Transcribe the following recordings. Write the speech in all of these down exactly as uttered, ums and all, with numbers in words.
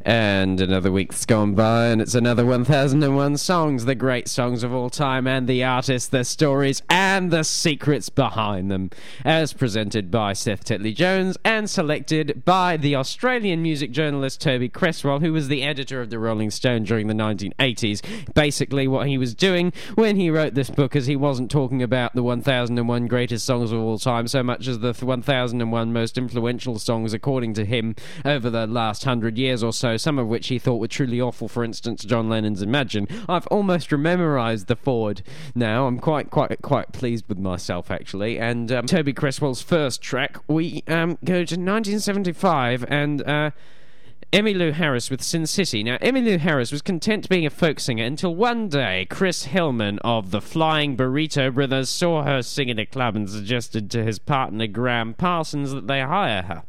And another week's gone by, and it's another one thousand one songs, the great songs of all time, and the artists, their stories, and the secrets behind them, as presented by Seth Tetley-Jones and selected by the Australian music journalist Toby Cresswell, who was the editor of the Rolling Stone during the nineteen eighties. Basically, what he was doing when he wrote this book is he wasn't talking about the one thousand one greatest songs of all time so much as the one thousand one most influential songs, according to him, over the last hundred years or so, some of which he thought were truly awful. For instance, John Lennon's Imagine. I've almost memorised the forward now. I'm quite, quite, quite pleased with myself, actually. And um, Toby Cresswell's first track, we um, go to nineteen seventy-five, and uh, Emmylou Harris with Sin City. Now, Emmylou Harris was content being a folk singer until one day Chris Hillman of the Flying Burrito Brothers saw her sing in a club and suggested to his partner Graham Parsons that they hire her.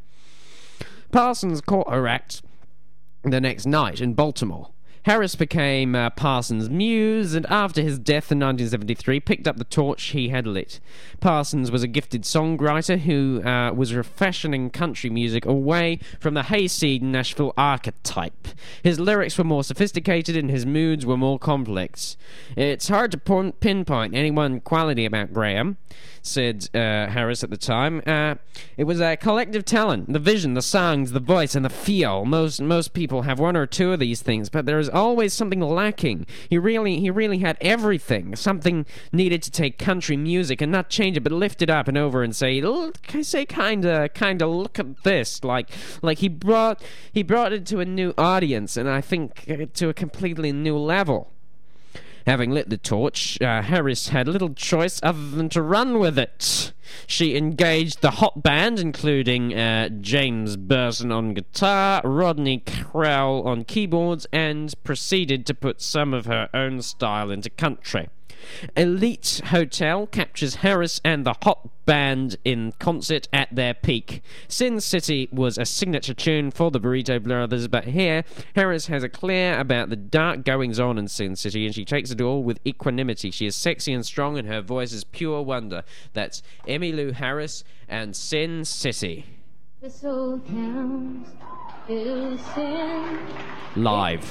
Parsons caught her act the next night in Baltimore. Harris became uh, Parsons' muse, and after his death in nineteen seventy-three, picked up the torch he had lit. Parsons was a gifted songwriter who uh, was refashioning country music away from the hayseed Nashville archetype. His lyrics were more sophisticated and his moods were more complex. It's hard to pon- pinpoint any one quality about Graham, said uh, Harris at the time. Uh, it was a collective talent, the vision, the songs, the voice, and the feel. Most most people have one or two of these things, but there is always something lacking. He really he really had everything. Something needed to take country music and not change it, but lift it up and over and say, can I say kinda kinda look at this. Like like he brought he brought it to a new audience, and I think uh, to a completely new level. Having lit the torch, uh, Harris had little choice other than to run with it. She engaged the hot band, including uh, James Burson on guitar, Rodney Crowell on keyboards, and proceeded to put some of her own style into country. Elite Hotel captures Harris and the hot band in concert at their peak. Sin City was a signature tune for the Burrito Brothers, but here Harris has a clear about the dark goings-on in Sin City, and she takes it all with equanimity. She is sexy and strong, and her voice is pure wonder. That's Emmylou Harris and Sin City. This old town's filled with sin. Live.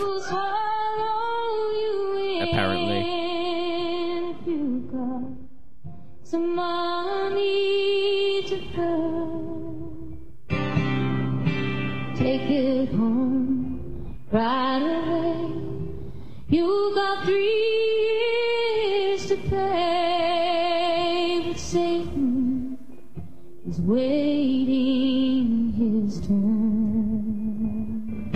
Apparently. You got some money to burn, take it home right away. You got three years to pay, but Satan is waiting his turn.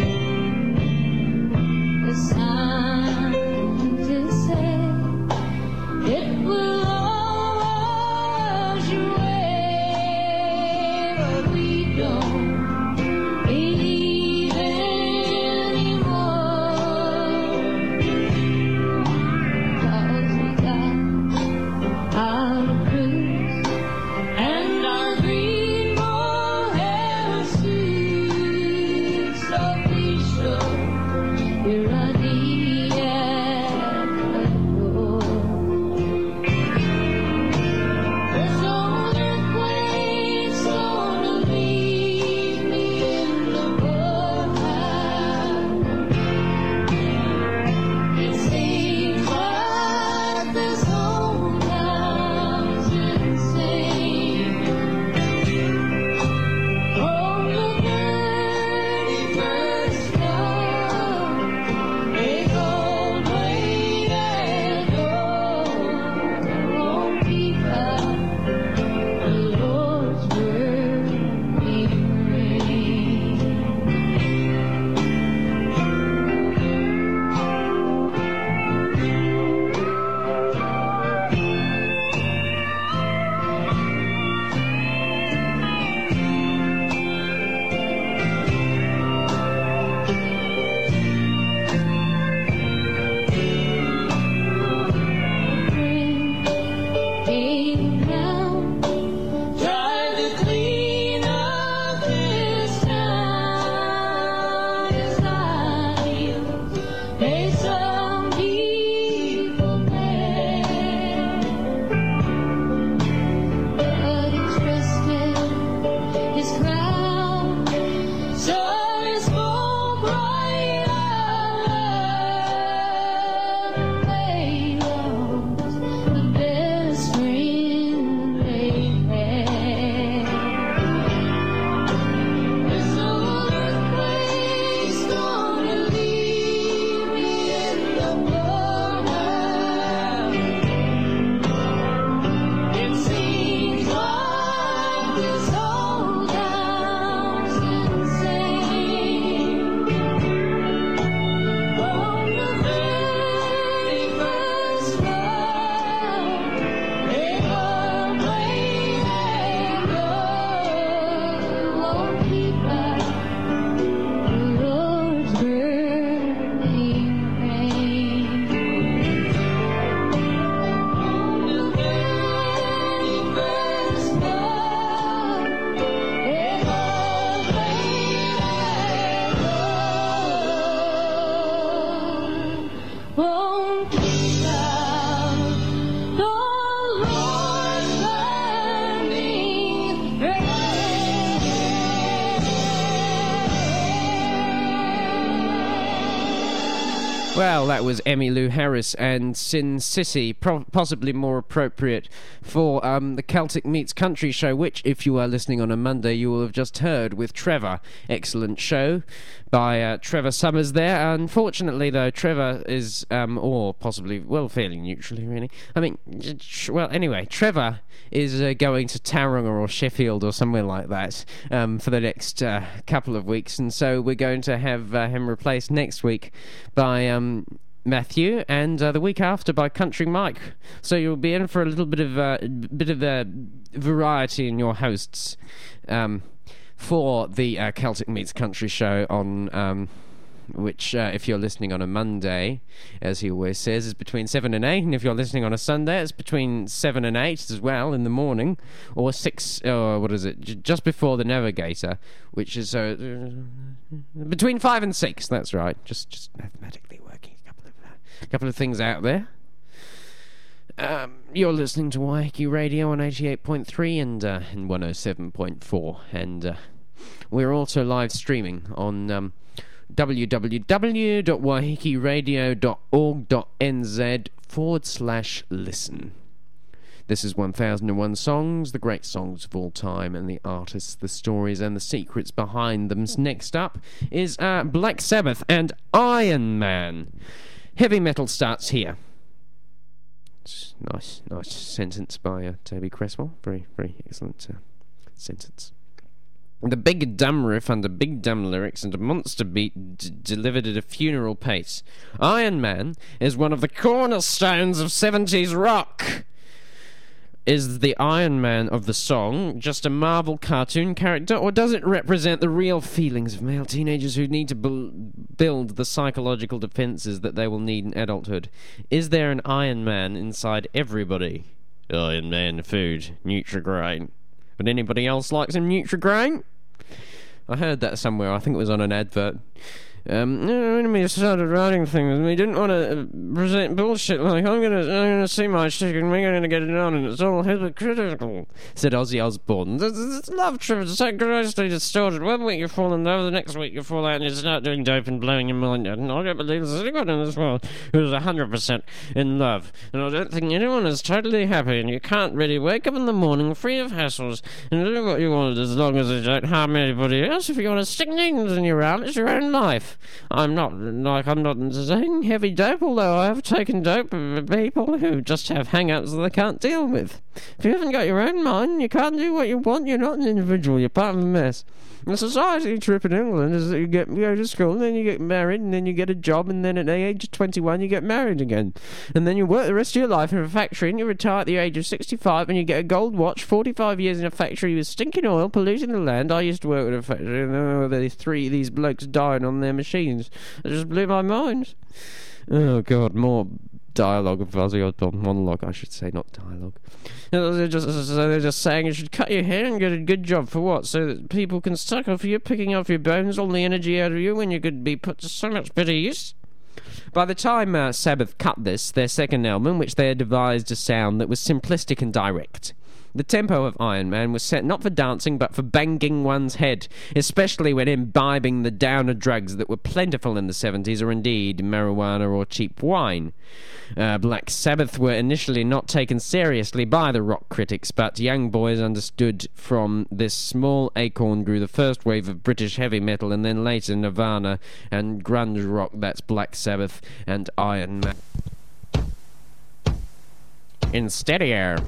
It's time to say it will all wash away, but we don't believe anymore, 'cause we got our blues and our green mohair suits, so be sure you're ready at the door. Well, that was Emmylou Harris and Sin City, pro- possibly more appropriate for um, the Celtic Meets Country show, which, if you are listening on a Monday, you will have just heard with Trevor. Excellent show by uh, Trevor Summers there. Unfortunately, though, Trevor is, um, or possibly, well, fairly neutrally, really. I mean, well, anyway, Trevor is uh, going to Tauranga or Sheffield or somewhere like that um, for the next uh, couple of weeks, and so we're going to have uh, him replaced next week by um, Matthew, and uh, the week after by Country Mike. So you'll be in for a little bit of uh, bit of uh, variety in your hosts um, for the uh, Celtic Meets Country show on. Um, which, uh, if you're listening on a Monday, as he always says, is between seven and eight, and if you're listening on a Sunday, it's between seven and eight as well in the morning, or six, or what is it, J- just before the Navigator, which is uh, between five and six, that's right, just just mathematically working a couple of, uh, a couple of things out there. Um, you're listening to Waiheke Radio on eighty-eight point three and, uh, and one oh seven point four, and uh, we're also live streaming on... Um, www.wahikiradio.org.nz forward slash listen. This is one thousand one Songs, the great songs of all time, and the artists, the stories, and the secrets behind them. Next up is uh, Black Sabbath and Iron Man. Heavy metal starts here. Nice, nice sentence by uh, Toby Cresswell. Very, very excellent uh, sentence. The big dumb riff under big dumb lyrics and a monster beat d- delivered at a funeral pace. Iron Man is one of the cornerstones of seventies rock. Is the Iron Man of the song just a Marvel cartoon character, or does it represent the real feelings of male teenagers who need to bu- build the psychological defenses that they will need in adulthood? Is there an Iron Man inside everybody? Iron Man food, Nutri-Grain. Would anybody else like some Nutri-Grain? I heard that somewhere. I think it was on an advert. Um, when we started writing things, we didn't want to present bullshit like, I'm gonna, I'm gonna see my chick and we're gonna get it on and it's all hypocritical, said Ozzy Osbourne. This love trip is so grossly distorted. One week you fall in love, the next week you fall out and you start doing dope and blowing your mind out. And I don't believe there's anyone in this world who's one hundred percent in love. And I don't think anyone is totally happy, and you can't really wake up in the morning free of hassles and do what you want as long as you don't harm anybody else. If you want to stick needles in your arm, it's your own life. I'm not, like, I'm not saying heavy dope, although I have taken dope of people who just have hang-ups that they can't deal with. If you haven't got your own mind, you can't do what you want, you're not an individual, you're part of a mess. The society trip in England is that you get you go to school, and then you get married, and then you get a job, and then at the age of twenty-one you get married again. And then you work the rest of your life in a factory, and you retire at the age of sixty-five, and you get a gold watch, forty-five years in a factory with stinking oil, polluting the land. I used to work at a factory, and there were these three these blokes dying on their machines. It just blew my mind. Oh, God, more dialogue of Ozzy Osbourne. Monologue, I should say, not dialogue. They're just, they're just saying you should cut your hair and get a good job for what? So that people can suck off you, picking off your bones, all the energy out of you when you could be put to so much better use. By the time uh, Sabbath cut this, their second album, which they had devised a sound that was simplistic and direct. The tempo of Iron Man was set not for dancing, but for banging one's head, especially when imbibing the downer drugs that were plentiful in the seventies, or indeed marijuana or cheap wine. Uh, Black Sabbath were initially not taken seriously by the rock critics, but young boys understood from this small acorn grew the first wave of British heavy metal, and then later Nirvana and grunge rock. That's Black Sabbath and Iron Man. In stereo.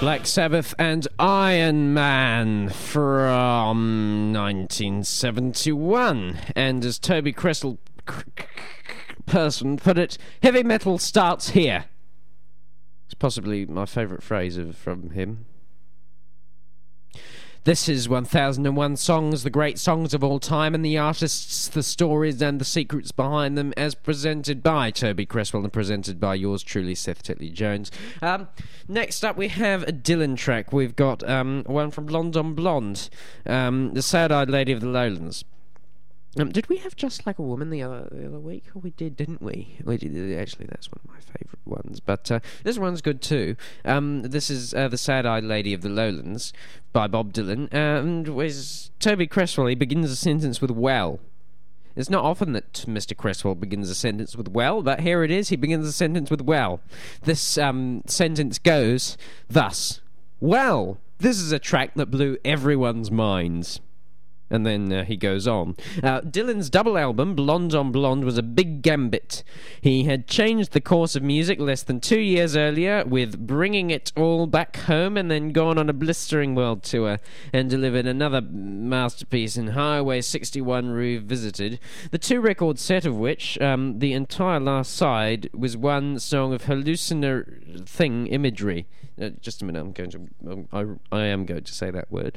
Black Sabbath and Iron Man from nineteen seventy-one. And as Toby Crystal person put it, heavy metal starts here. It's possibly my favourite phrase of, from him. This is one thousand one Songs, the great songs of all time, and the artists, the stories, and the secrets behind them, as presented by Toby Cresswell and presented by yours truly, Seth Titley Jones. Um, next up, we have a Dylan track. We've got um, one from Blonde on Blonde, um, The Sad-Eyed Lady of the Lowlands. Um, did we have Just Like a Woman the other the other week? Oh, we did, didn't we? We did. Actually, that's one of my favourite ones. But uh, this one's good too. Um, this is uh, The Sad-Eyed Lady of the Lowlands by Bob Dylan. And with Toby Cresswell, he begins a sentence with well. It's not often that Mister Cresswell begins a sentence with well, but here it is. He begins a sentence with well. This um, sentence goes thus. Well, this is a track that blew everyone's minds. And then uh, he goes on. Uh, Dylan's double album, Blonde on Blonde, was a big gambit. He had changed the course of music less than two years earlier with Bringing It All Back Home, and then gone on a blistering world tour and delivered another masterpiece in Highway sixty-one Revisited. The two-record set of which, um, the entire last side, was one song of hallucinatory thing imagery. Uh, just a minute, I'm going to... Um, I, I am going to say that word.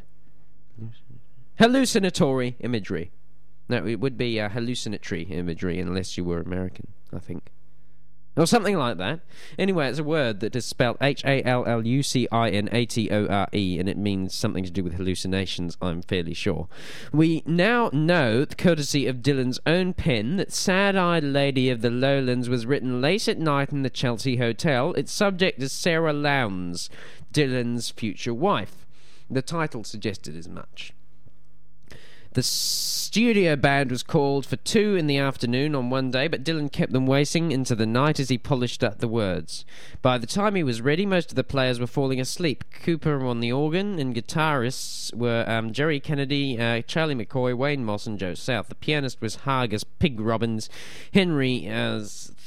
Hallucinatory imagery. No, it would be uh, hallucinatory imagery unless you were American, I think. Or something like that. Anyway, it's a word that is spelled H A L L U C I N A T O R E, and it means something to do with hallucinations, I'm fairly sure. We now know, courtesy of Dylan's own pen, that Sad-Eyed Lady of the Lowlands was written late at night in the Chelsea Hotel. Its subject is Sarah Lowndes, Dylan's future wife. The title suggested as much. The studio band was called for two in the afternoon on one day, but Dylan kept them waiting into the night as he polished up the words. By the time he was ready, most of the players were falling asleep. Cooper on the organ, and guitarists were um, Jerry Kennedy, uh, Charlie McCoy, Wayne Moss, and Joe South. The pianist was Hargus Pig Robbins, Henry uh,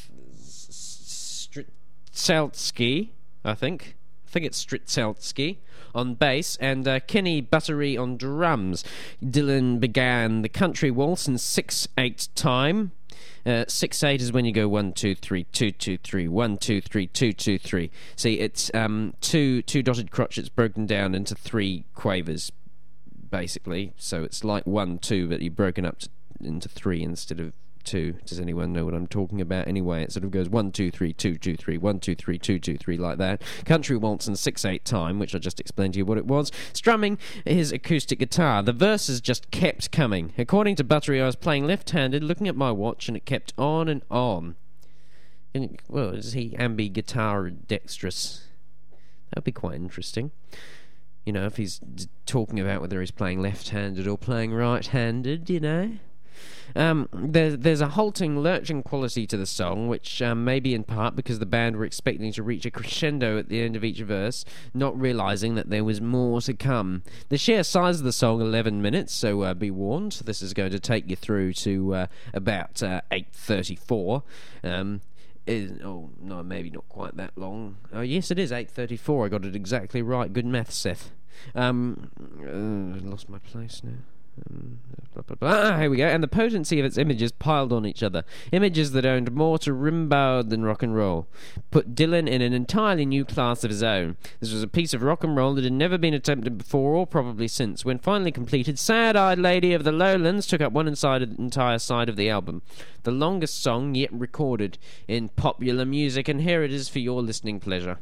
Strzeltsky, I think. I think it's Strzeltsky on bass, and uh, Kenny Buttery on drums. Dylan began the country waltz in six eight time. Uh, six eight is when you go one two three two two three one two three two two three. See, it's um two two dotted crotchets broken down into three quavers, basically. So it's like one two, but you've broken up to, into three instead of two. Does anyone know what I'm talking about? Anyway, it sort of goes one two three two two three one two three two two three like that. Country waltz and six eight time, which I just explained to you what it was. Strumming his acoustic guitar. The verses just kept coming. According to Buttery, I was playing left-handed, looking at my watch, and it kept on and on. And, well, is he ambi-guitar dexterous? That would be quite interesting. You know, if he's d- talking about whether he's playing left-handed or playing right-handed, you know. Um, there, there's a halting, lurching quality to the song, which um, may be in part because the band were expecting to reach a crescendo at the end of each verse, not realising that there was more to come. The sheer size of the song, eleven minutes, so uh, be warned, this is going to take you through to uh, about uh, eight thirty-four. Um, is, oh, no, maybe not quite that long. Oh, yes, it is eight thirty-four. I got it exactly right. Good math, Seth. Um, uh, lost my place now. Um, blah, blah, blah. Ah, here we go. And the potency of its images piled on each other. Images that owned more to Rimbaud than rock and roll. Put Dylan in an entirely new class of his own. This was a piece of rock and roll that had never been attempted before or probably since. When finally completed, Sad-Eyed Lady of the Lowlands took up one inside, entire side of the album. The longest song yet recorded in popular music, and here it is for your listening pleasure.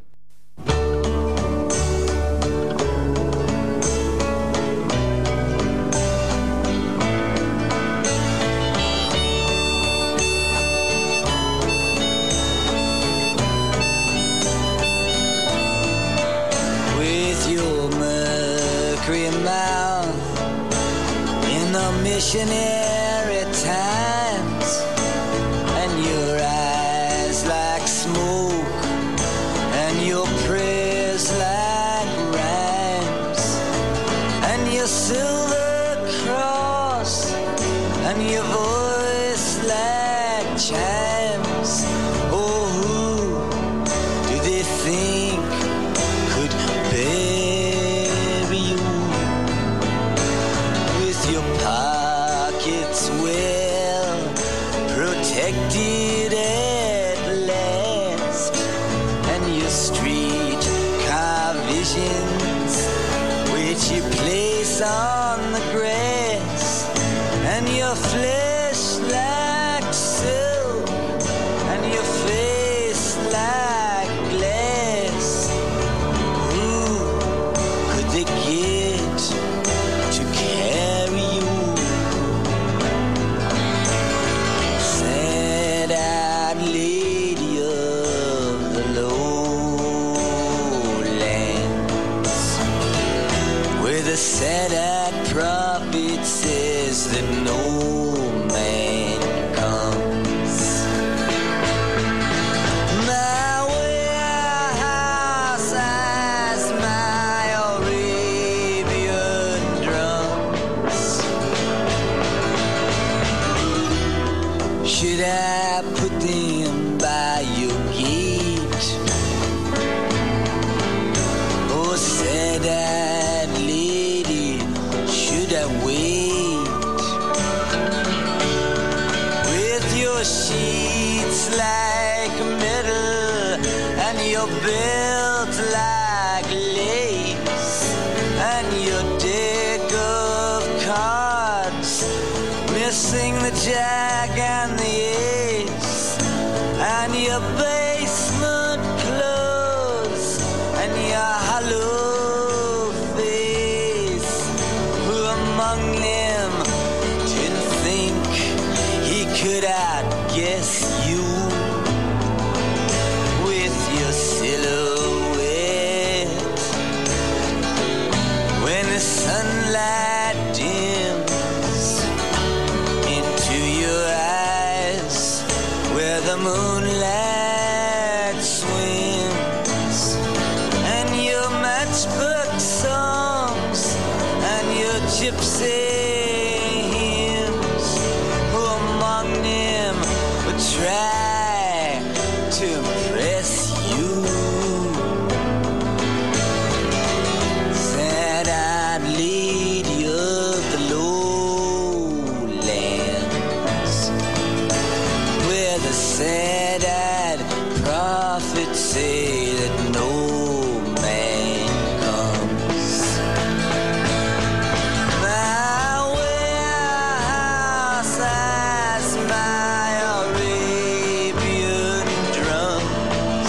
Missionary times, and your eyes like smoke, and your prayers like rhymes, and your silver cross, and your voice like chimes. Oh, who do they think could bear did at last, and your street car visions which you place on the grass, and your flesh like silk, and your face like glass. Who could they get to carry you? Sad-eyed lady of the lowlands, where the sad-eyed prophet says that no man comes. My warehouse has my Arabian drums. Should I put them by your gate? Oh, sad-eyed lady, should I wait? With your sheets like metal and your belt like lace, and your deck of cards missing the jack and the ace, and your basement clothes and your hollow face. Who among them didn't think he could outguess you with your silhouette when the sunlight dims into your eyes where the moonlight swims, and your matchbook songs and your gypsy hymns? Who among them would try to impress you? Sad-eyed lady of the lowlands, where the sad-eyed prophets say that no man comes. My warehouse has my Arabian drums.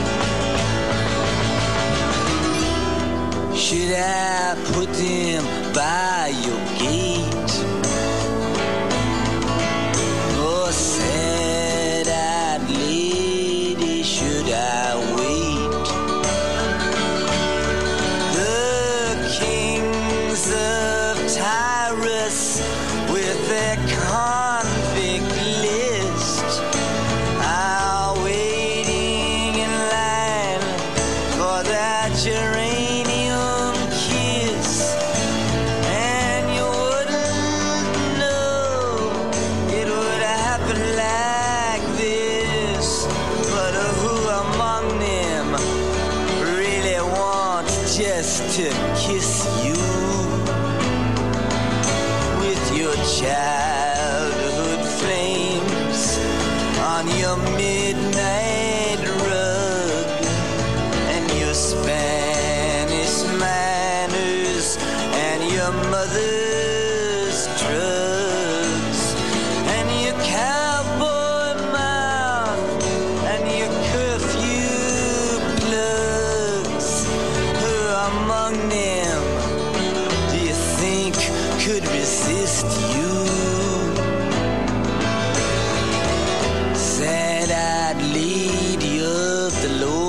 Should I put them by your gate? Oh, sad-eyed lady, should I wait? The kings of Tyrus with their convict list are waiting in line for that geranium kiss, and you wouldn't know it would happen like this. But who among them really wants just to kiss you with your childhood flames on your midnight rug, and your Spanish manners and your mother's drugs, and your cowboy mouth and your curfew plugs? Who among them do you think could resist you? Sad-eyed lady of the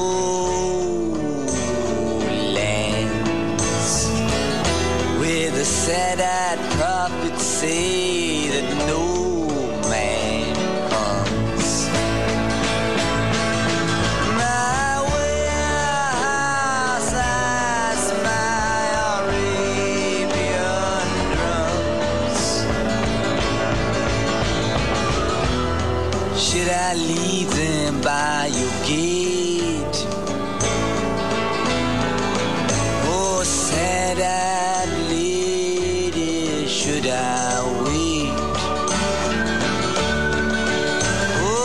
lowlands, where the sad-eyed prophets say that no man comes. My warehouse has my Arabian drums. Should I leave them by your gate? Oh, sad-eyed lady, should I wait? Oh,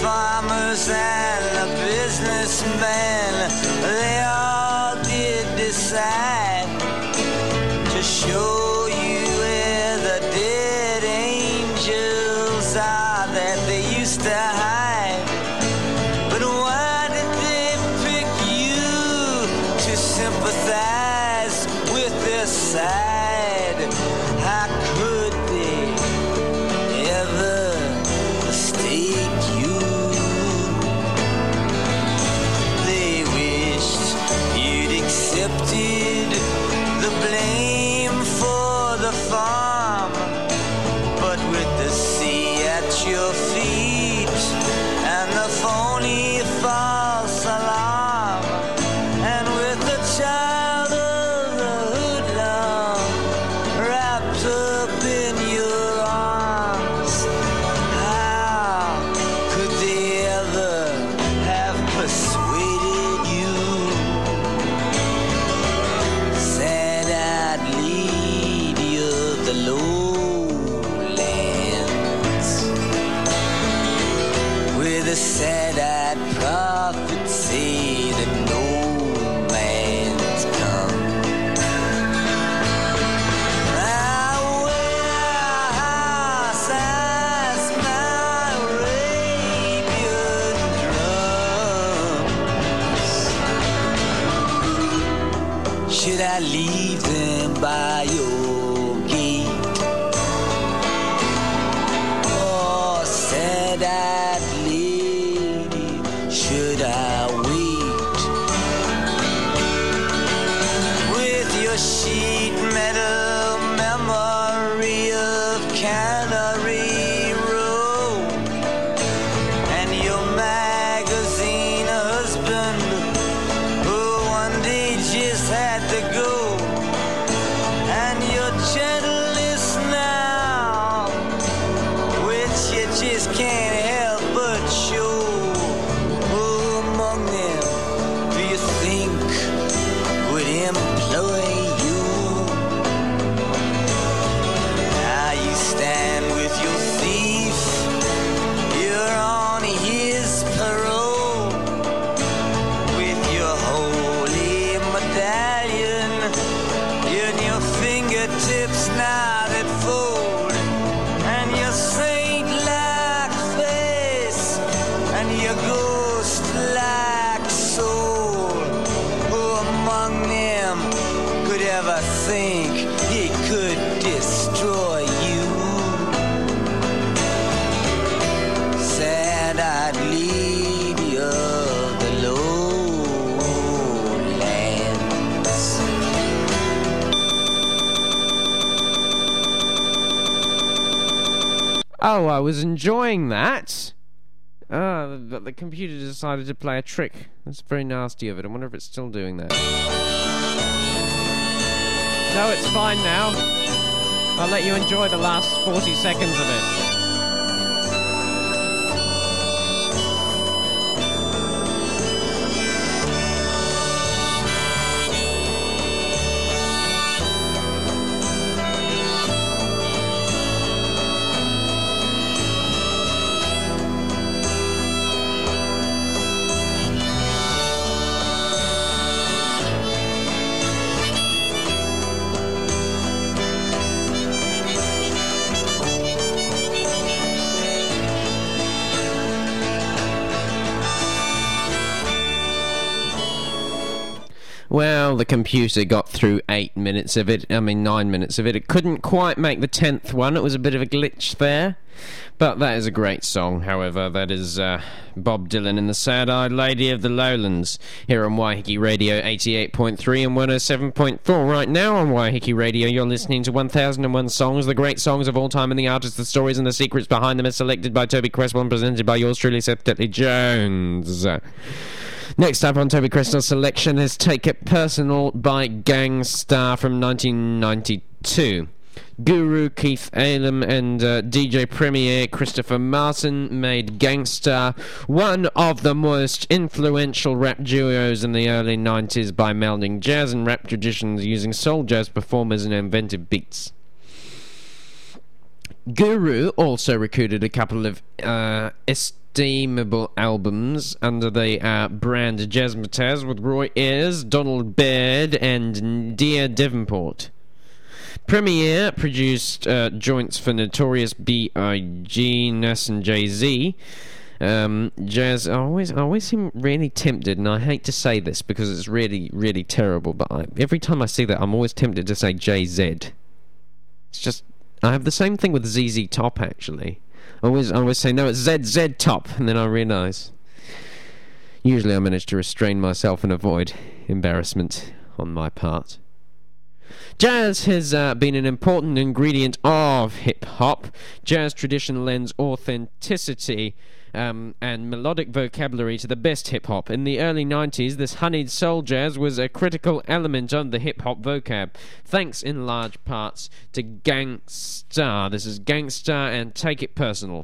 farmers and the businessmen, they all did decide to show you where the dead angels are that they used to hide. But why did they pick you to sympathize with their side? How could they ever mistake you? They wished you'd accepted the blame for the farm, but with the sea at your feet and the phony false alarm, and with the child of the hoodlum wrapped up in your arms, how could they ever have persuaded you? Said I'd lead you the lowlands, with a sad-eyed prophet say that no man's come. I wear a house as my Arabian drums. Should I leave them by your gate, or sad-eyed lady, should I wait with your sheet metal memory of Cannery Row and your magazine husband who one day just had to go, and your gentleness now, which you just can't help but show? Who among them do you think would employ you? Now you stand with your thief, you're on his parole, with your holy medallion in your fingertips now that fold, and your saint-like face and your ghost-like soul. Who among them could ever think he could destroy you? Said I'd lead you the lowlands. Oh, I was enjoying that. Ah, but the computer decided to play a trick. That's very nasty of it. I wonder if it's still doing that. No, it's fine now. I'll let you enjoy the last forty seconds of it. Well, the computer got through eight minutes of it. I mean, nine minutes of it. It couldn't quite make the tenth one. It was a bit of a glitch there. But that is a great song, however. That is uh, Bob Dylan and the Sad-Eyed Lady of the Lowlands here on Waiheke Radio eighty-eight point three and one oh seven point four. Right now on Waiheke Radio, you're listening to one thousand one Songs, the great songs of all time, and the artists, the stories, and the secrets behind them are selected by Toby Cresswell and presented by yours truly, Seth Tetley Jones. Next up on Toby Cresswell's selection is Take It Personal by Gang Starr from nineteen ninety-two. Guru, Keith Elam, and uh, D J Premier Christopher Martin made Gang Starr one of the most influential rap duos in the early nineties by melding jazz and rap traditions using soul jazz performers and inventive beats. Guru also recorded a couple of uh, esteemable albums under the uh, brand Jazzmatazz with Roy Ayers, Donald Baird, and Dear Devonport. Premiere produced uh, joints for Notorious B I G, Nas and Jay-Z. Um, Jazz, I always, I always seem really tempted, and I hate to say this because it's really, really terrible, but I, every time I see that, I'm always tempted to say Jay-Z. It's just, I have the same thing with Z Z Top, actually. I always, I always say, no, it's Z Z Top, and then I realise. Usually I manage to restrain myself and avoid embarrassment on my part. Jazz has uh, been an important ingredient of hip-hop. Jazz tradition lends authenticity um, and melodic vocabulary to the best hip-hop. In the early nineties, this honeyed soul jazz was a critical element of the hip-hop vocab, thanks in large parts to Gang Starr. This is Gang Starr and Take It Personal.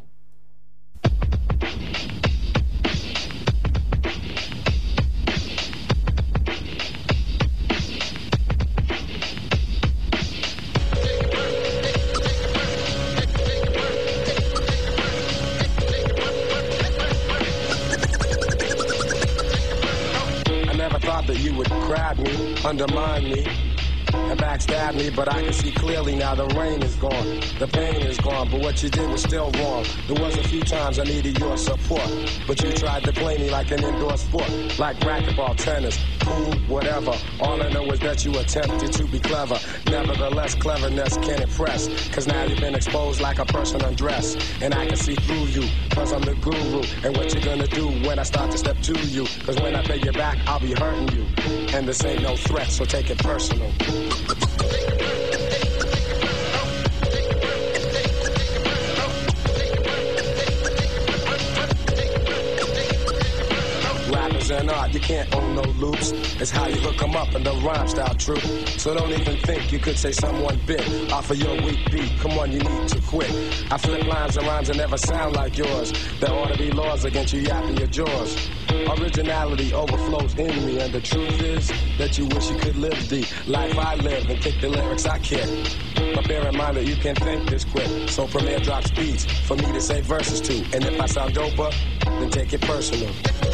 That you would grab me, undermine me, and backstab me, but I can see clearly now the rain is gone, the pain is gone, but what you did was still wrong. There was a few times I needed your support, but you tried to play me like an indoor sport, like racquetball, tennis, pool, whatever. All I know is that you attempted to be clever. Nevertheless, cleverness can't impress, cause now you've been exposed like a person undressed, and I can see through you, cause I'm the guru. And what you gonna do when I start to step to you? Cause when I pay you back, I'll be hurting you, and this ain't no threat, so take it personal. Rappers and art, you can't own no loops. It's how you hook 'em up and the rhyme style true. So don't even think you could say someone bit off of your weak beat. Come on, you need to quit. I flip lines and rhymes that never sound like yours. There ought to be laws against you yapping your jaws. Originality overflows in me, and the truth is that you wish you could live the life I live and kick the lyrics I kick. But bear in mind that you can't think this quick, so Premier drops beats for me to say verses to. And if I sound doper, then take it personal.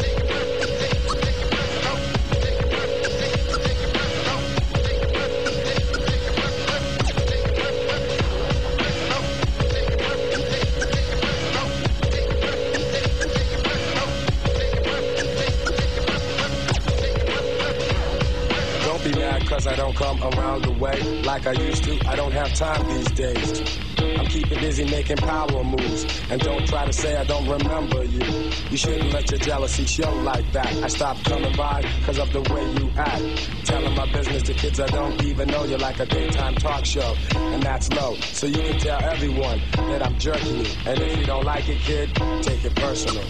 Cause I don't come around the way like I used to. I don't have time these days. I'm keeping busy making power moves. And don't try to say I don't remember you. You shouldn't let your jealousy show like that. I stopped coming by cause of the way you act. Telling my business to kids I don't even know. You're like a daytime talk show, and that's low. So you can tell everyone that I'm jerking you. And if you don't like it, kid, take it personal.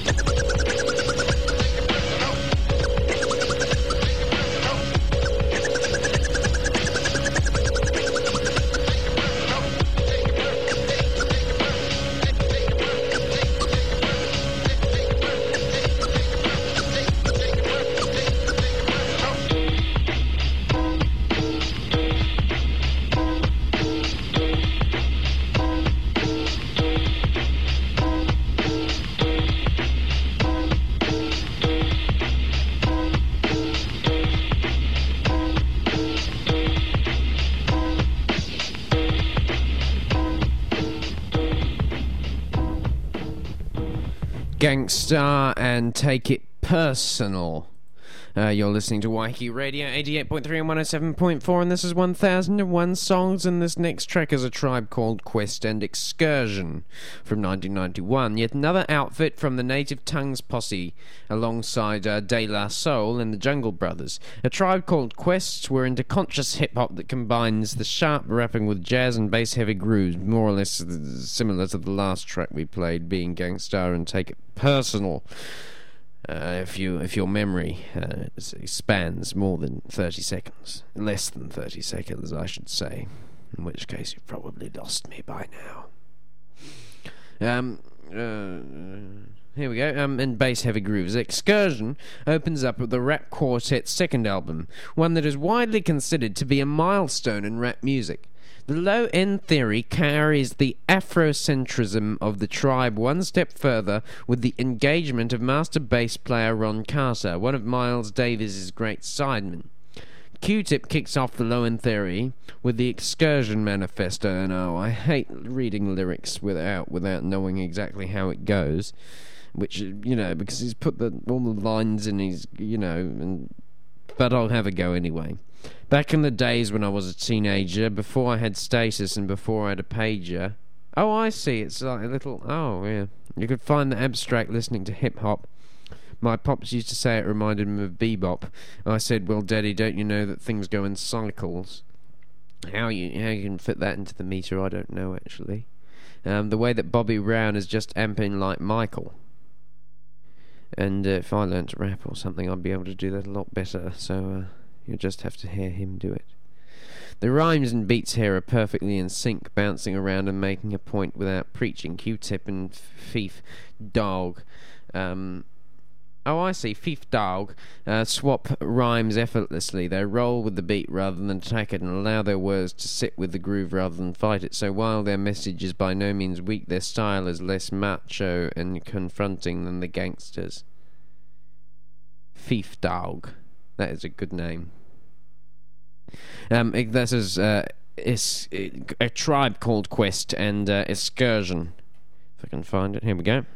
Gang Starr and Take It Personal. Uh, you're listening to Waiheke Radio, eighty-eight point three and one oh seven point four, and this is one thousand one Songs, and this next track is A Tribe Called Quest and Excursion from nineteen ninety-one, yet another outfit from the Native Tongues posse, alongside uh, De La Soul and the Jungle Brothers. A Tribe Called Quest were into conscious hip-hop that combines the sharp rapping with jazz and bass-heavy grooves, more or less similar to the last track we played, being Gang Starr and Take It Personal. Uh, if you if your memory uh, spans more than thirty seconds, less than thirty seconds, I should say, in which case you've probably lost me by now. Um, uh, here we go. Um, in bass heavy grooves, Excursion opens up with the Rap Quartet's second album, one that is widely considered to be a milestone in rap music. The low-end theory carries the Afrocentrism of the tribe one step further with the engagement of master bass player Ron Carter, one of Miles Davis's great sidemen. Q-Tip kicks off the low-end theory with the Excursion Manifesto, and oh, I hate reading lyrics without without knowing exactly how it goes, which, you know, because he's put the, all the lines in his, you know, and but I'll have a go anyway. Back in the days when I was a teenager, before I had status and before I had a pager... Oh, I see, it's like a little... Oh, yeah. You could find the abstract listening to hip-hop. My pops used to say it reminded him of bebop. I said, well, Daddy, don't you know that things go in cycles? How you how you can fit that into the meter, I don't know, actually. Um, the way that Bobby Brown is just amping like Michael. And uh, if I learnt to rap or something, I'd be able to do that a lot better, so... Uh, You'll just have to hear him do it. The rhymes and beats here are perfectly in sync, bouncing around and making a point without preaching. Q-Tip and Fief Dog. Um, oh, I see. Fief Dog uh, swap rhymes effortlessly. They roll with the beat rather than attack it and allow their words to sit with the groove rather than fight it. So while their message is by no means weak, their style is less macho and confronting than the gangsters. Fief Dog. That is a good name. Um, it, this is uh, is it, a tribe called Quest and uh, Excursion. If I can find it, here we go.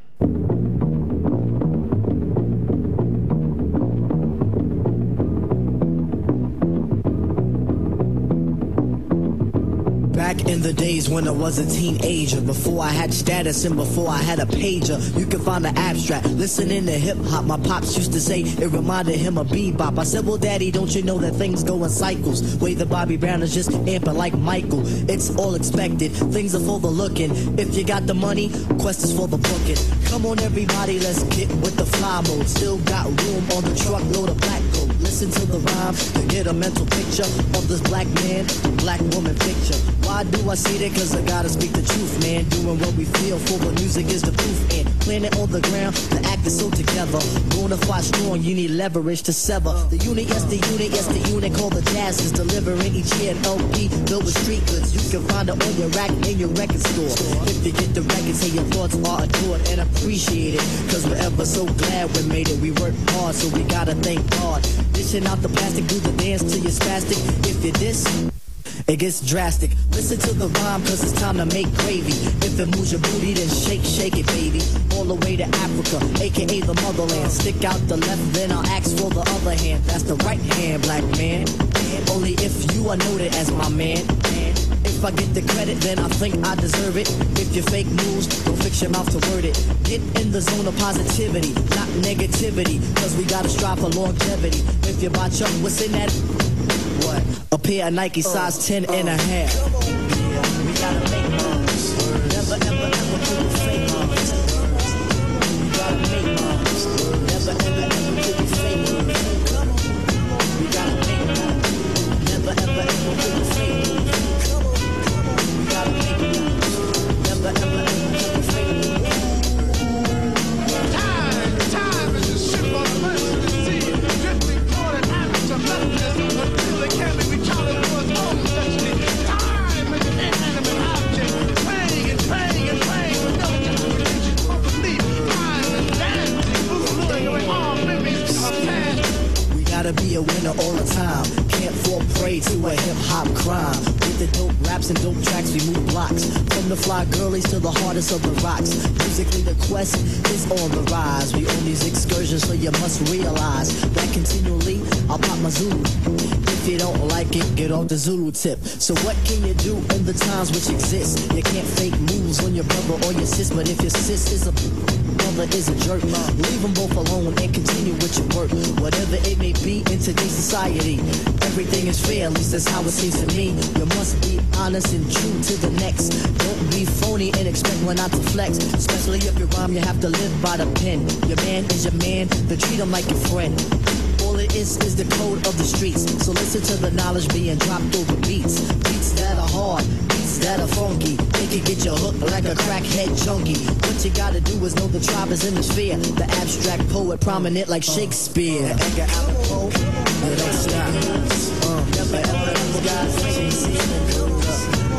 Back in the days when I was a teenager, before I had status and before I had a pager, you can find the abstract. Listening to hip-hop, my pops used to say it reminded him of bebop. I said, well, Daddy, don't you know that things go in cycles? Way the Bobby Brown is just amping like Michael. It's all expected, things are for the looking. If you got the money, Quest is for the booking. Come on, everybody, let's get with the fly mode. Still got room on the truckload of black gold. Listen to the rhymes to get a mental picture of this black man, black woman picture. Why do I say that? Cause I gotta speak the truth, man. Doing what we feel for the music is the proof. And planet on the ground, the act is so together. Bonafide strong, you need leverage to sever. The unit, yes, the unit, yes, the unit called the Jazz is delivering each year an L P filled with street goods. You can find it on your rack in your record store. If you get the record, say your thoughts are adored and appreciated. Cause we're ever so glad we made it. We worked hard, so we gotta thank God. Dishing out the plastic, do the dance till you're spastic. If you diss, it gets drastic. Listen to the rhyme, cause it's time to make gravy. If it moves your booty, then shake, shake it, baby. All the way to Africa, aka the motherland. Stick out the left, then I'll ask for the other hand. That's the right hand, black man. Only if you are noted as my man. If I get the credit, then I think I deserve it. If you fake news, don't fix your mouth to word it. Get in the zone of positivity, not negativity. Cause we gotta strive for longevity. If you buy Chuck, what's in that? What? A pair of Nike size ten and a half. Yeah, we gotta make moves. Never, ever, ever do the fake moves. We gotta make moves. Never, ever, ever do the fake moves. We gotta make moves. Never, ever, ever do the fake moves. We gotta make moves. Never, ever, ever do the fake moves. Time, time is a ship on the mercy sea, drifting toward an abyss of nothingness until it can be recharted for its own destiny. Time is an inanimate object, playing and playing and playing with no justification or belief. Time is dancing, moving away all memories of past. We gotta be a winner all the time. Can't fall prey to a hip-hop crime. With the dope raps and dope tracks, we move blocks. From the fly girlies to the hardest of the rocks. Musically, the quest is on the rise. We own these excursions, so you must realize that continually, I'll pop my Zulu. If you don't like it, get off the Zulu tip. So what can you do in the times which exist? You can't fake moves on your brother or your sis, but if your sis is a brother is a jerk, leave them both alone and continue with your work. Whatever it may be in today's society, everything is fair, at least that's how it seems to me. You must be honest and true to the next. Don't be phony and expect one not to flex. Especially if you rhyme, you have to live by the pen. Your man is your man, then treat him like your friend. All it is is the code of the streets. So listen to the knowledge being dropped over beats. Beats that are hard, beats that are funky. They can get you hooked like a crackhead junkie. What you gotta do is know the tribe is in the sphere. The abstract poet prominent like Shakespeare. Edgar Allan Poe, they don't stop. Uh, never ever ever got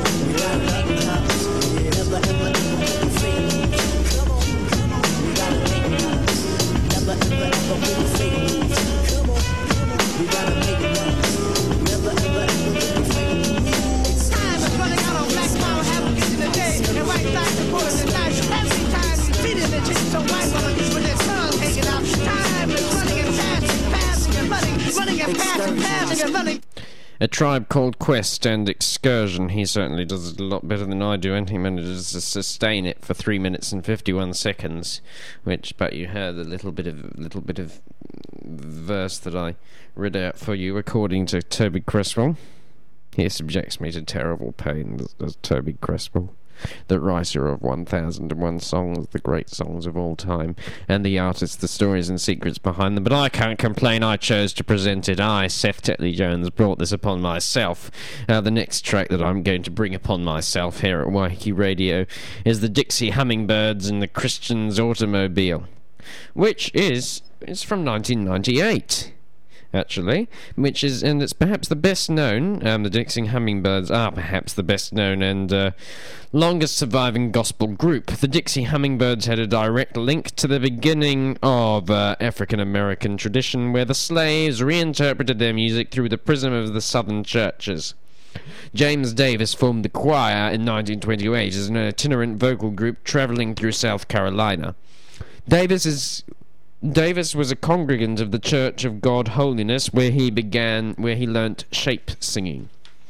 gotta make it up. Never ever ever with the fake moves. Come on, come on. We gotta make it up. Never ever ever with the fake moves. Come on, come on. We gotta make it up. Never ever ever with the fake moves. Time is running out on Black Power, having get in the day, and white side supporters at night. Every time you see them, they change so white with their tongue hanging out. Time is running and passing, passing and running, running and passing, passing and running. A Tribe Called Quest and Excursion. He certainly does it a lot better than I do, and he manages to sustain it for three minutes and fifty-one seconds. Which, but you heard a little bit of little bit of verse that I read out for you, according to Toby Creswell. He subjects me to terrible pain, as Toby Creswell, the writer of one thousand and one Songs, the great songs of all time, and the artists, the stories and secrets behind them. But I can't complain, I chose to present it. I, Seth Tetley-Jones, brought this upon myself. Uh, the next track that I'm going to bring upon myself here at Waiheke Radio is the Dixie Hummingbirds and the Christians Automobile, which is, is from nineteen ninety-eight. Actually, which is, and it's perhaps the best known, um, the Dixie Hummingbirds are perhaps the best known and uh, longest surviving gospel group. The Dixie Hummingbirds had a direct link to the beginning of uh, African American tradition, where the slaves reinterpreted their music through the prism of the southern churches. James Davis formed the choir in nineteen twenty-eight as an itinerant vocal group traveling through South Carolina. Davis is Davis was a congregant of the Church of God Holiness, where he began, where he learnt shape singing.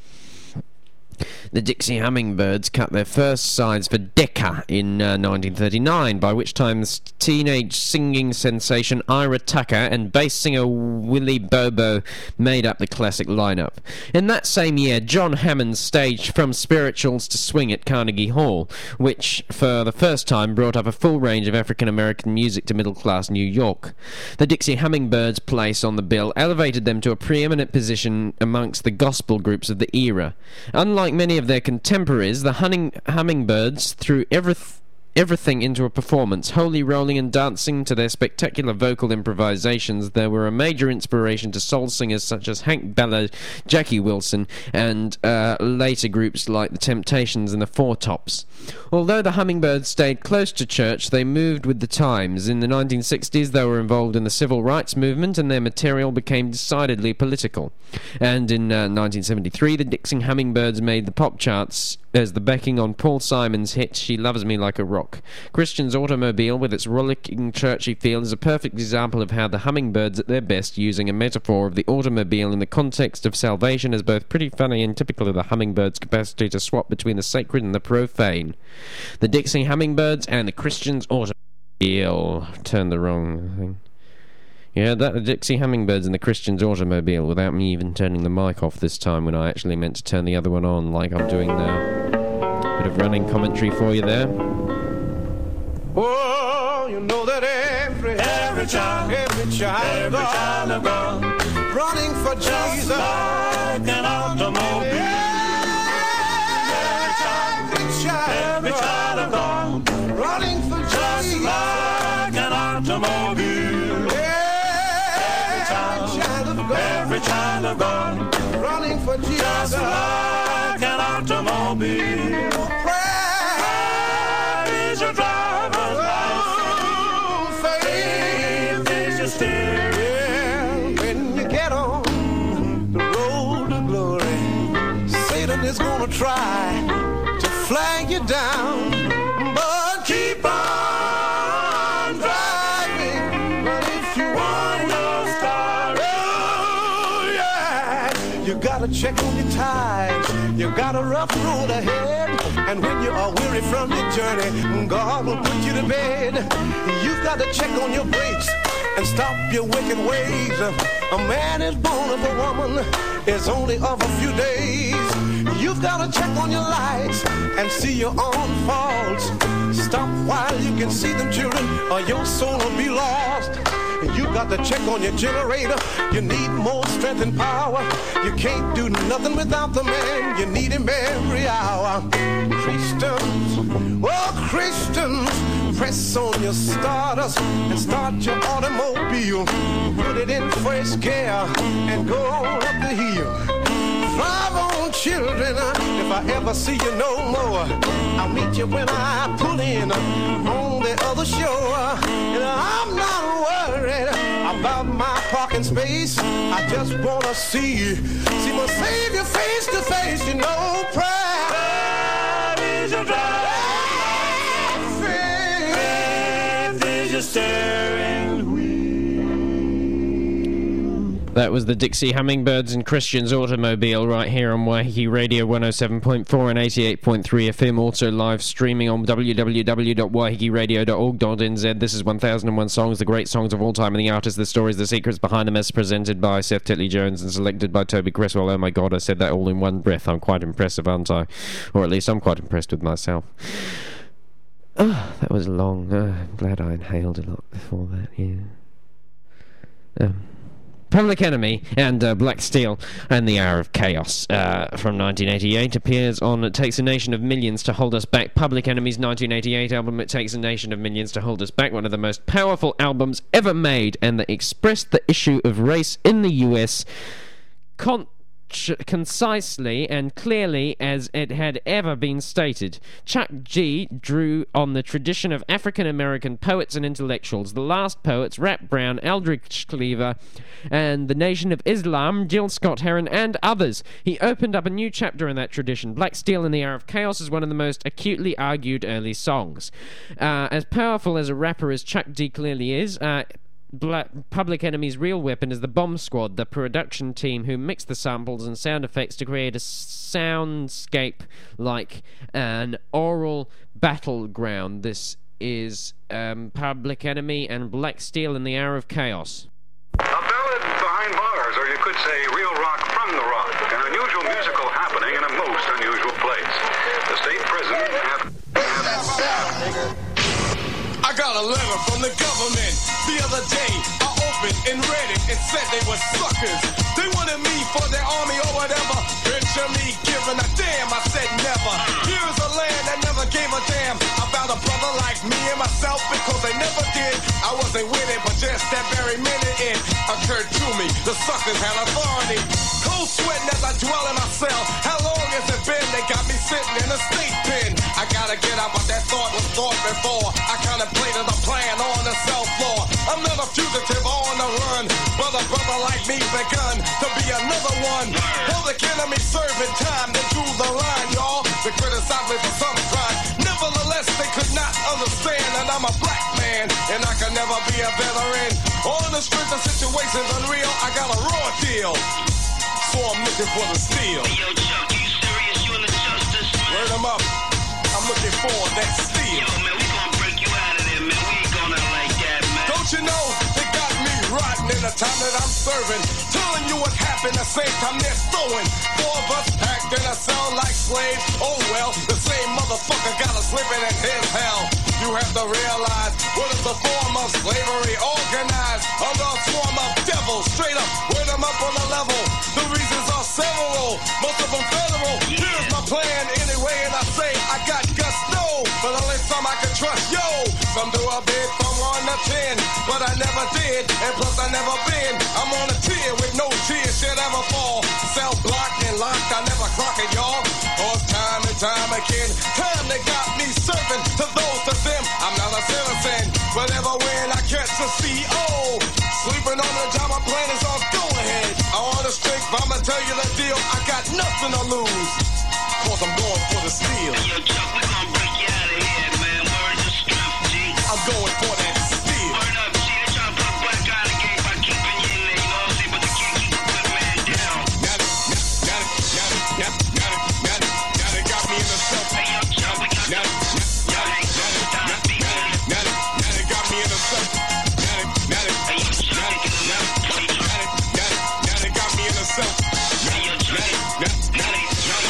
The Dixie Hummingbirds cut their first sides for Decca in uh, nineteen thirty-nine, by which time teenage singing sensation Ira Tucker and bass singer Willie Bobo made up the classic lineup. In that same year, John Hammond staged From Spirituals to Swing at Carnegie Hall, which for the first time brought up a full range of African-American music to middle-class New York. The Dixie Hummingbirds' place on the bill elevated them to a preeminent position amongst the gospel groups of the era. Unlike many of their contemporaries, the hunting Hummingbirds threw everything everything into a performance, wholly rolling and dancing to their spectacular vocal improvisations. They were a major inspiration to soul singers such as Hank Ballard, Jackie Wilson, and uh, later groups like the Temptations and the Four Tops. Although the Hummingbirds stayed close to church, they moved with the times. In the nineteen sixties, they were involved in the civil rights movement, and their material became decidedly political. And in uh, nineteen seventy-three, the Dixie Hummingbirds made the pop charts as the backing on Paul Simon's hit She Loves Me Like a Rock. Christian's Automobile, with its rollicking churchy feel, is a perfect example of how the Hummingbirds at their best, using a metaphor of the automobile in the context of salvation, is both pretty funny and typical of the Hummingbirds' capacity to swap between the sacred and the profane. The Dixie Hummingbirds and the Christian's Automobile. Turned the wrong thing. Yeah, that the Dixie Hummingbirds and the Christian's Automobile, without me even turning the mic off this time when I actually meant to turn the other one on, like I'm doing now. Bit of running commentary for you there. Oh, you know that every, every child, every child, every child of God, running for Jesus, like an automobile. Every child, every child, every child of God, running for Jesus, like an automobile. Every child of God, every child of God, running for Jesus, like an automobile. Prayer is your driver's license. Faith is your steering. When you get on the road to glory, Satan is gonna try to flag you down, but keep on driving. But if you want to start, oh yeah, you gotta check on your tires. You got a rough road ahead, and when you are weary from your journey, God will put you to bed. You've got to check on your brakes and stop your wicked ways. A man is born of a woman is only of a few days. You've got to check on your lights and see your own faults. Stop while you can see them, children, or your soul will be lost. You got to check on your generator. You need more strength and power. You can't do nothing without the man. You need him every hour. Christians, oh Christians, press on your starters and start your automobile. Put it in first gear and go up the hill. Drive on, children. If I ever see you no more, I'll meet you when I pull in on the other shore. And I'm not worried about my parking space. I just wanna see you, see my Savior face to face. You know, pride is your drive. Faith is your steering wheel. That was the Dixie Hummingbirds and Christian's Automobile right here on Waiheke Radio one oh seven point four and eighty-eight point three F M, also live streaming on w w w dot waiheke radio dot org dot n z. This is one thousand and one Songs, the great songs of all time, and the artists, the stories, the secrets behind them, as presented by Seth Titley-Jones and selected by Toby Cresswell. Oh my god, I said that all in one breath. I'm quite impressive, aren't I? Or at least I'm quite impressed with myself. Oh, that was long. Oh, I'm glad I inhaled a lot before that, yeah. Um... Public Enemy and uh, Black Steel and the Hour of Chaos uh, from nineteen eighty-eight appears on It Takes a Nation of Millions to Hold Us Back. Public Enemy's nineteen eighty-eight album It Takes a Nation of Millions to Hold Us Back, one of the most powerful albums ever made, and that expressed the issue of race in the U S con- concisely and clearly as it had ever been stated. Chuck G drew on the tradition of African-American poets and intellectuals, the last poets, Rap Brown, Eldridge Cleaver, and the Nation of Islam, Jill Scott Heron, and others. He opened up a new chapter in that tradition. Black Steel and the Hour of Chaos is one of the most acutely argued early songs. Uh, as powerful as a rapper as Chuck D clearly is, uh, Black, Public Enemy's real weapon is the Bomb Squad, the production team who mix the samples and sound effects to create a soundscape like an oral battleground. This is um, Public Enemy and Black Steel in the Hour of Chaos. A ballad behind bars, or you could say real rock from the rock, an unusual musical happening in a most unusual place. The state prison have... I got a letter from the government the other day. I opened and read it and said they were suckers. They wanted me for their army or whatever. Picture me giving a damn, I said never. Here's a land that never gave a damn about a brother like me and myself, because they never did. I wasn't with it, but just that very minute it occurred to me. The suckers had authority. Cold sweating as I dwell in my cell. How long has it been? They got me sitting in a state pen. I gotta get out, but that thought was thought before. I contemplated a plan on the cell floor. I'm not a fugitive on the run, but a brother like me begun to be another one. Public Enemy serving time, they drew the line, y'all. They criticized me for some crime. Nevertheless, they could not understand that I'm a black man, and I could never be a veteran. On the streets of situations unreal, I got a raw deal, so I'm looking for the steel. Hey, yo, Chuck, you serious? You in the justice? Word 'em up. I'm looking for that steel. Yo, man, we gonna break you out of there, man. We ain't going out like that, man. Don't you know they got me rotten in the time that I'm serving, telling you what happened the same time they're throwing. Four of us packed in a cell like slaves. Oh well, the same motherfucker got us living in his hell. You have to realize what is the form of slavery organized under a swarm of devils. Straight up, word 'em up on the level. The reasons are several, most of them federal. Here's my plan anyway, and I say I got guts, no, but only some I can trust, yo. Some do a bid from one to ten, but I never did, and plus I never been. I'm on a tier with no tears should ever fall. Cell blocked and locked, I never clock it, y'all. Cause time and time again, time they got me serving to those to them. I'm not a citizen, but ever when I catch a C O, sleeping on the job, my plan is on go ahead. I want to strength, but I'ma tell you the deal, I got nothing to lose. Cause I'm going for the steel. Hey, yo, Chuck, we gonna break you out of here, man. Words of strength, G. I'm going for that steel. Word up, G. They try to put black out of the game by keeping you in there, you know what I'm saying? But they can't keep a good man down. Got it, got it, got it, got it, got it, got it, got it, got me in the cell. Hey, yo, Chuck, we got Got it, got it, got it, got it, got it, got it, got me in the cell. Got it, got it, Hey, yo, Chuck, got it, they can got it, Hey, got it, got it, got it, got me in the cell. Hey, yo, Chuck, Got it, got it, got it,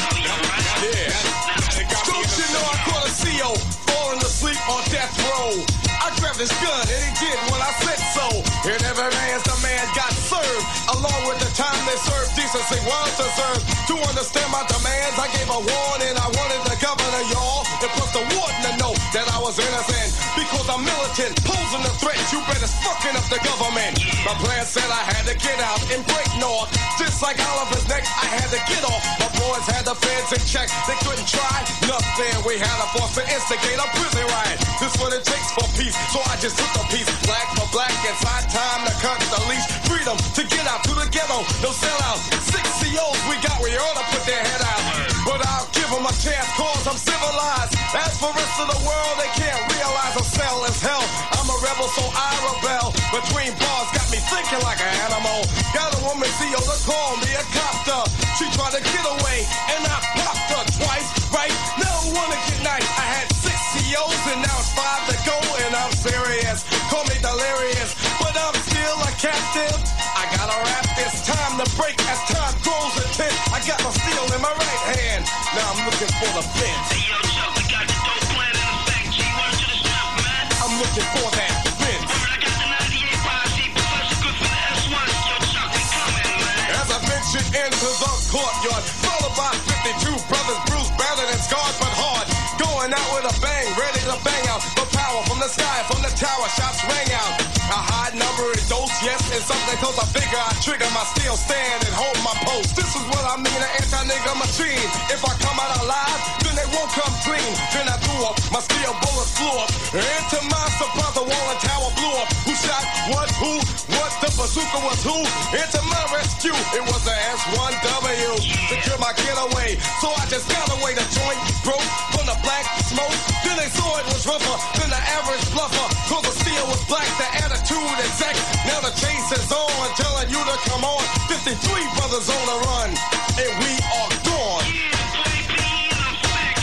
yeah, got it, got me in the cell. Don't you know I caught a C O falling asleep on death row? I grabbed his gun and he did what I said so. And every man's the man got served, along with the time they served. Decency was deserved. To understand my demands, I gave a warning. I wanted the governor, y'all, and plus the warden to know that I was innocent, because I'm militant. militant, posing a threat. You better fucking up the government. My plan said I had to get out and break north. Just like Oliver's neck, I had to get off. My boys had the feds in check. They couldn't try nothing. We had a force to instigate a prison riot. This what it takes for peace, so I just took a piece. Black for black, it's high time to cut the leash. Freedom to get out to the ghetto, no sellouts. Six C Os we got, we ought to put their head out. But I'll give them a chance, cause I'm civilized. As for rest of the world, they can't realize a cell is hell. I'm a rebel, so I rebel. Between bars, got me thinking like an animal. Got a woman C O to call me a copter. She tried to get away, and I popped her twice, right? Now I wanna get nice. I had six C Os, and now it's five to go, and I'm serious. Call me delirious, but I'm still a captive. I gotta rap, it's time to break as time grows intense. I got my steel in my right hand. Now I'm looking for the fence. Hey, yo, Chuck, we got the dope plan in effect. G, word to the stuff, man. I'm looking for that fence. Word, I got the ninety-eight posse, Professor good for the S one. Yo, Chuck, we coming, man. As I ventured into the courtyard, followed by fifty-two brothers, bruised, battered, and scarred, but hard. Going out with a bang, ready to bang out. The power from the sky, from the tower, shots rang out. A high number is dose, yes, and something close. I figure I trigger my steel stand and hold my post. This is what I mean, an anti-nigga machine. If I come out alive, then they won't come clean. Then I threw up, my steel bullets flew up. And to my surprise, the wall and tower blew up. Who shot what, who, what, the bazooka was who? And to my rescue, it was the S one W. Secure my getaway, so I just got away. The joint broke from the black smoke. Then they saw it was rougher than the average bluffer. Cause the steel was black, the attitude exact. Now the chase is on, telling you to come on. fifty-three brothers on the run, and we are gone. Yeah, baby, in effect.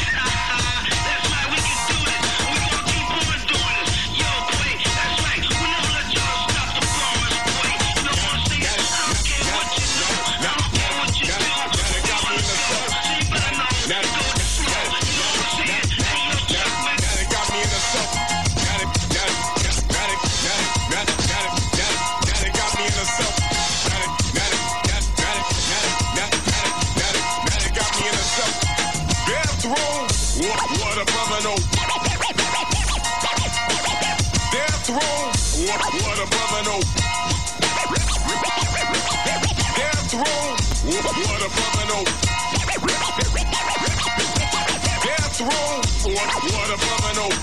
That's right, we can do this. We gonna keep on doing this. Yo, boy, that's right. We never let y'all stop the promise, boy. You know what I'm saying? I don't care what you know. I don't care what you do. You got me in the soul. So you better know. Go with the flow. You know what I'm saying? Hey, yo, Chuck, man. Now they got me in the soul. Got it, got it, got it, got it, got it, got it, got it. Now they got me in the soul. Got it, got it, got it, got it, got it, got it, got it. Now they got me in the soul. Death row, what, what a brother know. Death row, what, what a brother know. Death row, what, what a brother know. Death row, what, what a brother know.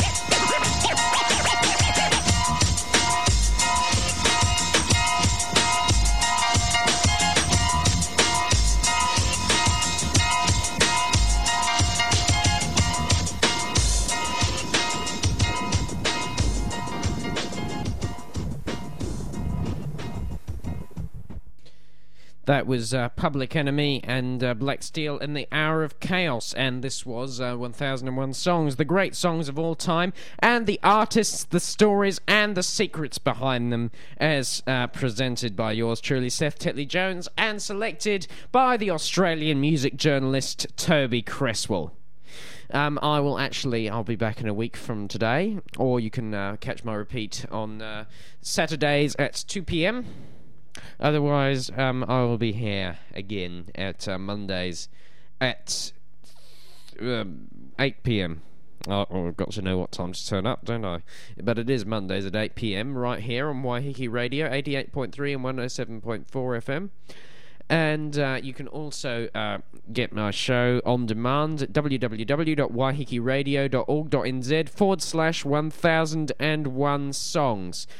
That was uh, Public Enemy and uh, Black Steel in the Hour of Chaos, and this was uh, one thousand one Songs, the great songs of all time, and the artists, the stories, and the secrets behind them, as uh, presented by yours truly, Seth Titley-Jones, and selected by the Australian music journalist Toby Cresswell. Um, I will actually, I'll be back in a week from today, or you can uh, catch my repeat on uh, Saturdays at two p.m, Otherwise, um, I will be here again at uh, Mondays at um, eight p.m. Oh, I've got to know what time to turn up, don't I? But it is Mondays at eight p.m. right here on Waiheke Radio, eighty-eight point three and one oh seven point four F M. And uh, you can also uh, get my show on demand at www.waihekeradio.org.nz forward slash one thousand one songs.